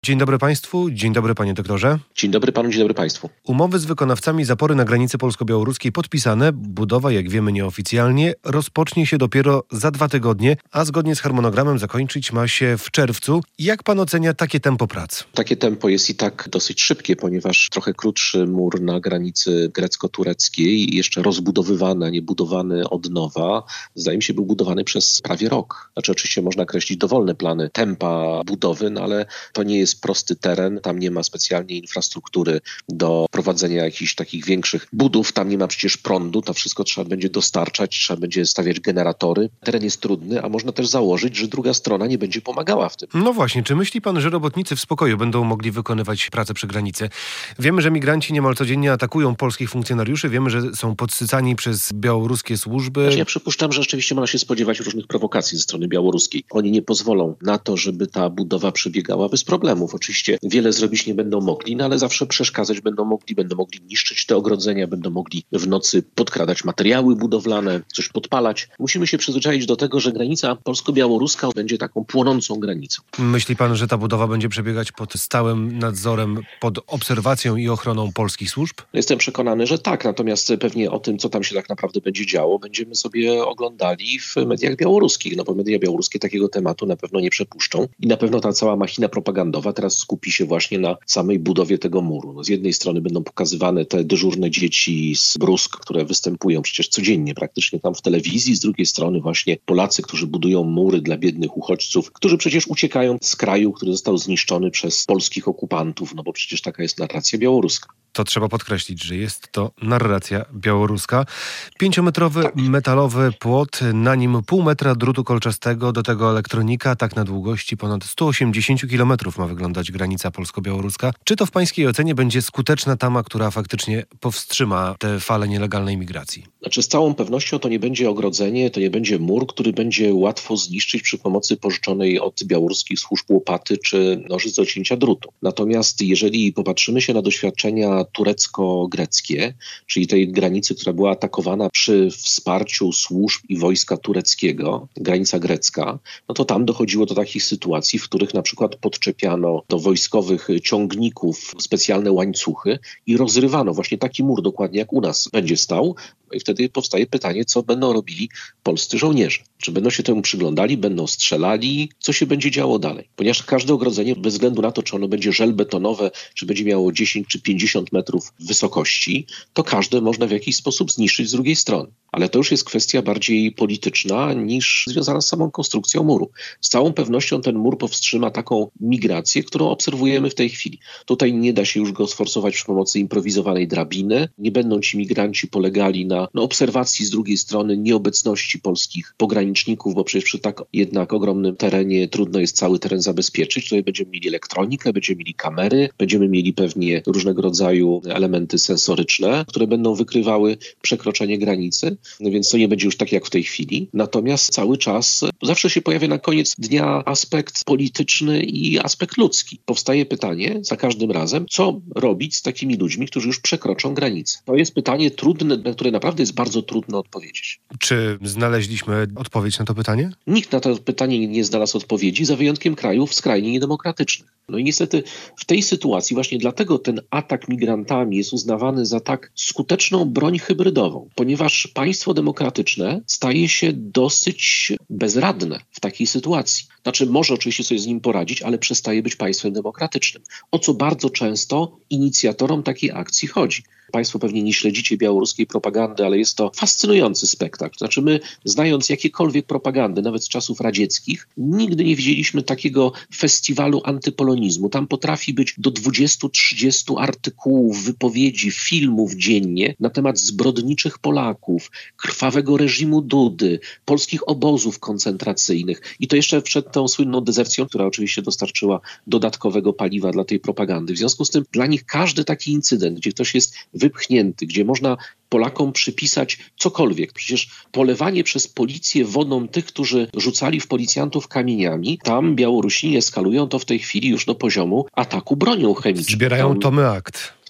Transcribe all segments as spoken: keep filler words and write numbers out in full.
Dzień dobry Państwu, dzień dobry Panie Doktorze. Dzień dobry Panu, dzień dobry Państwu. Umowy z wykonawcami zapory na granicy polsko-białoruskiej podpisane. Budowa, jak wiemy nieoficjalnie, rozpocznie się dopiero za dwa tygodnie, a zgodnie z harmonogramem zakończyć ma się w czerwcu. Jak Pan ocenia takie tempo prac? Takie tempo jest i tak dosyć szybkie, ponieważ trochę krótszy mur na granicy grecko-tureckiej, jeszcze rozbudowywany, a nie budowany od nowa, zdaje mi się, był budowany przez prawie rok. Znaczy oczywiście można określić dowolne plany tempa budowy, no ale to nie jest prosty teren, tam nie ma specjalnie infrastruktury do prowadzenia jakichś takich większych budów, tam nie ma przecież prądu, to wszystko trzeba będzie dostarczać, trzeba będzie stawiać generatory. Teren jest trudny, a można też założyć, że druga strona nie będzie pomagała w tym. No właśnie, czy myśli Pan, że robotnicy w spokoju będą mogli wykonywać pracę przy granicy? Wiemy, że migranci niemal codziennie atakują polskich funkcjonariuszy, wiemy, że są podsycani przez białoruskie służby. Znaczy, ja przypuszczam, że rzeczywiście można się spodziewać różnych prowokacji ze strony białoruskiej. Oni nie pozwolą na to, żeby ta budowa przebiegała bez problemu. Oczywiście wiele zrobić nie będą mogli, no ale zawsze przeszkadzać będą mogli, będą mogli niszczyć te ogrodzenia, będą mogli w nocy podkradać materiały budowlane, coś podpalać. Musimy się przyzwyczaić do tego, że granica polsko-białoruska będzie taką płonącą granicą. Myśli Pan, że ta budowa będzie przebiegać pod stałym nadzorem, pod obserwacją i ochroną polskich służb? Jestem przekonany, że tak, natomiast pewnie o tym, co tam się tak naprawdę będzie działo, będziemy sobie oglądali w mediach białoruskich, no bo media białoruskie takiego tematu na pewno nie przepuszczą i na pewno ta cała machina propagandowa teraz skupi się właśnie na samej budowie tego muru. No z jednej strony będą pokazywane te dyżurne dzieci z Brusk, które występują przecież codziennie praktycznie tam w telewizji, z drugiej strony właśnie Polacy, którzy budują mury dla biednych uchodźców, którzy przecież uciekają z kraju, który został zniszczony przez polskich okupantów, no bo przecież taka jest narracja białoruska. To trzeba podkreślić, że jest to narracja białoruska. Pięciometrowy tak. metalowy płot, na nim pół metra drutu kolczastego, do tego elektronika, tak na długości ponad sto osiemdziesiąt kilometrów ma wyglądać granica polsko-białoruska. Czy to w Pańskiej ocenie będzie skuteczna tama, która faktycznie powstrzyma tę falę nielegalnej migracji? Znaczy z całą pewnością to nie będzie ogrodzenie, to nie będzie mur, który będzie łatwo zniszczyć przy pomocy pożyczonej od białoruskich służb łopaty czy noży do cięcia drutu. Natomiast jeżeli popatrzymy się na doświadczenia turecko-greckie, czyli tej granicy, która była atakowana przy wsparciu służb i wojska tureckiego, granica grecka, no to tam dochodziło do takich sytuacji, w których na przykład podczepiano do wojskowych ciągników specjalne łańcuchy i rozrywano właśnie taki mur, dokładnie jak u nas będzie stał. I wtedy powstaje pytanie, co będą robili polscy żołnierze. Czy będą się temu przyglądali, będą strzelali, co się będzie działo dalej? Ponieważ każde ogrodzenie, bez względu na to, czy ono będzie żelbetonowe, czy będzie miało dziesięć czy pięćdziesiąt metrów wysokości, to każde można w jakiś sposób zniszczyć z drugiej strony. Ale to już jest kwestia bardziej polityczna niż związana z samą konstrukcją muru. Z całą pewnością ten mur powstrzyma taką migrację, którą obserwujemy w tej chwili. Tutaj nie da się już go sforsować przy pomocy improwizowanej drabiny. Nie będą ci migranci polegali na no, obserwacji z drugiej strony nieobecności polskich pograniczników, bo przecież przy tak jednak ogromnym terenie trudno jest cały teren zabezpieczyć. Tutaj będziemy mieli elektronikę, będziemy mieli kamery, będziemy mieli pewnie różnego rodzaju elementy sensoryczne, które będą wykrywały przekroczenie granicy, no więc to nie będzie już tak jak w tej chwili. Natomiast cały czas zawsze się pojawia na koniec dnia aspekt polityczny i aspekt ludzki. Powstaje pytanie za każdym razem, co robić z takimi ludźmi, którzy już przekroczą granicę. To jest pytanie trudne, na które naprawdę jest bardzo trudno odpowiedzieć. Czy znaleźliśmy odpowiedź na to pytanie? Nikt na to pytanie nie znalazł odpowiedzi, za wyjątkiem krajów skrajnie niedemokratycznych. No i niestety w tej sytuacji właśnie dlatego ten atak migrantami jest uznawany za tak skuteczną broń hybrydową, ponieważ państwo demokratyczne staje się dosyć bezradne w takiej sytuacji. Znaczy może oczywiście sobie z nim poradzić, ale przestaje być państwem demokratycznym, o co bardzo często inicjatorom takiej akcji chodzi. Państwo pewnie nie śledzicie białoruskiej propagandy, ale jest to fascynujący spektakl. Znaczy my, znając jakiekolwiek propagandy, nawet z czasów radzieckich, nigdy nie widzieliśmy takiego festiwalu antypolonizmu. Tam potrafi być do dwudziestu trzydziestu artykułów, wypowiedzi, filmów dziennie na temat zbrodniczych Polaków, krwawego reżimu Dudy, polskich obozów koncentracyjnych. I to jeszcze przed tą słynną dezercją, która oczywiście dostarczyła dodatkowego paliwa dla tej propagandy. W związku z tym dla nich każdy taki incydent, gdzie ktoś jest wypchnięty, gdzie można Polakom przypisać cokolwiek. Przecież polewanie przez policję wodą tych, którzy rzucali w policjantów kamieniami, tam Białorusini eskalują to w tej chwili już do poziomu ataku bronią chemiczną. Zbierają tomy akt.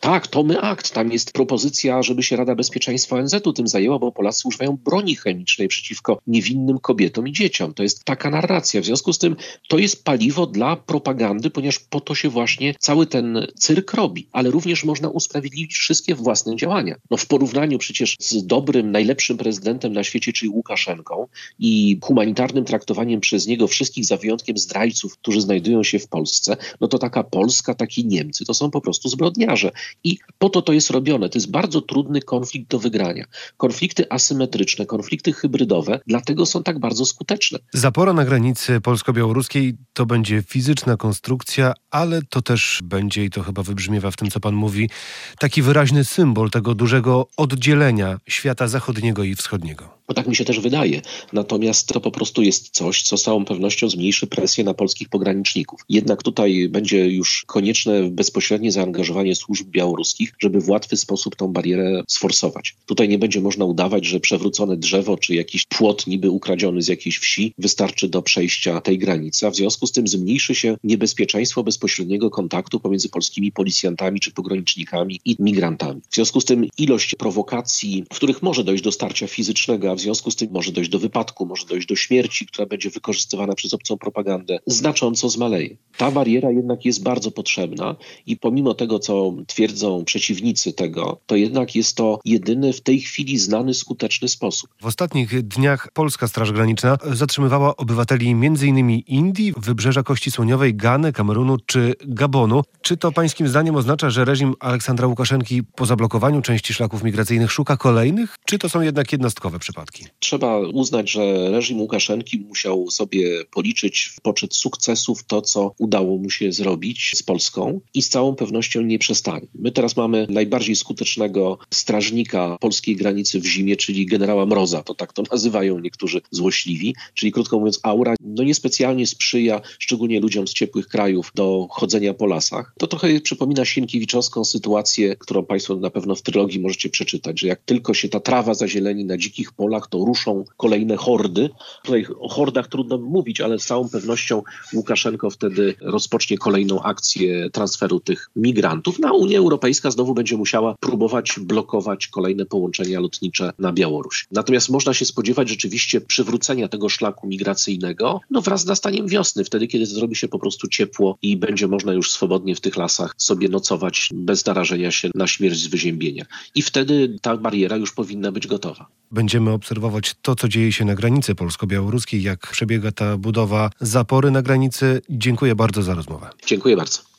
Tak, to my akt. Tam jest propozycja, żeby się Rada Bezpieczeństwa O N Z u tym zajęła, bo Polacy używają broni chemicznej przeciwko niewinnym kobietom i dzieciom. To jest taka narracja. W związku z tym to jest paliwo dla propagandy, ponieważ po to się właśnie cały ten cyrk robi. Ale również można usprawiedliwić wszystkie własne działania. No w porównaniu przecież z dobrym, najlepszym prezydentem na świecie, czyli Łukaszenką i humanitarnym traktowaniem przez niego wszystkich za wyjątkiem zdrajców, którzy znajdują się w Polsce, no to taka Polska, taki Niemcy, to są po prostu zbrodniarze. I po to to jest robione. To jest bardzo trudny konflikt do wygrania. Konflikty asymetryczne, konflikty hybrydowe, dlatego są tak bardzo skuteczne. Zapora na granicy polsko-białoruskiej to będzie fizyczna konstrukcja, ale to też będzie, i to chyba wybrzmiewa w tym, co pan mówi, taki wyraźny symbol tego dużego oddzielenia świata zachodniego i wschodniego. Bo tak mi się też wydaje. Natomiast to po prostu jest coś, co z całą pewnością zmniejszy presję na polskich pograniczników. Jednak tutaj będzie już konieczne bezpośrednie zaangażowanie służb białoruskich, żeby w łatwy sposób tą barierę sforsować. Tutaj nie będzie można udawać, że przewrócone drzewo czy jakiś płot niby ukradziony z jakiejś wsi wystarczy do przejścia tej granicy, a w związku z tym zmniejszy się niebezpieczeństwo bezpośredniego kontaktu pomiędzy polskimi policjantami czy pogranicznikami i migrantami. W związku z tym ilość prowokacji, w których może dojść do starcia fizycznego, a w związku z tym może dojść do wypadku, może dojść do śmierci, która będzie wykorzystywana przez obcą propagandę, znacząco zmaleje. Ta bariera jednak jest bardzo potrzebna i pomimo tego, co twierdzą przeciwnicy tego, to jednak jest to jedyny w tej chwili znany, skuteczny sposób. W ostatnich dniach polska Straż Graniczna zatrzymywała obywateli m.in. Indii, Wybrzeża Kości Słoniowej, Gany, Kamerunu czy Gabonu. Czy to pańskim zdaniem oznacza, że reżim Aleksandra Łukaszenki po zablokowaniu części szlaków migracyjnych szuka kolejnych, czy to są jednak jednostkowe przypadki? Trzeba uznać, że reżim Łukaszenki musiał sobie policzyć w poczet sukcesów to, co udało mu się zrobić z Polską i z całą pewnością nie przestanie. My teraz mamy najbardziej skutecznego strażnika polskiej granicy w zimie, czyli generała Mroza, to tak to nazywają niektórzy złośliwi, czyli krótko mówiąc aura no niespecjalnie sprzyja, szczególnie ludziom z ciepłych krajów, do chodzenia po lasach. To trochę przypomina sienkiewiczowską sytuację, którą państwo na pewno w trylogii możecie przeczytać, że jak tylko się ta trawa zazieleni na dzikich polach, to ruszą kolejne hordy. Tutaj o hordach trudno mówić, ale z całą pewnością Łukaszenko wtedy rozpocznie kolejną akcję transferu tych migrantów. No, a Unia Europejska znowu będzie musiała próbować blokować kolejne połączenia lotnicze na Białoruś. Natomiast można się spodziewać rzeczywiście przywrócenia tego szlaku migracyjnego no wraz z nastaniem wiosny, wtedy kiedy zrobi się po prostu ciepło i będzie można już swobodnie w tych lasach sobie nocować bez narażenia się na śmierć z wyziębienia. I wtedy ta bariera już powinna być gotowa. Będziemy obserwować to, co dzieje się na granicy polsko-białoruskiej, jak przebiega ta budowa zapory na granicy. Dziękuję bardzo za rozmowę. Dziękuję bardzo.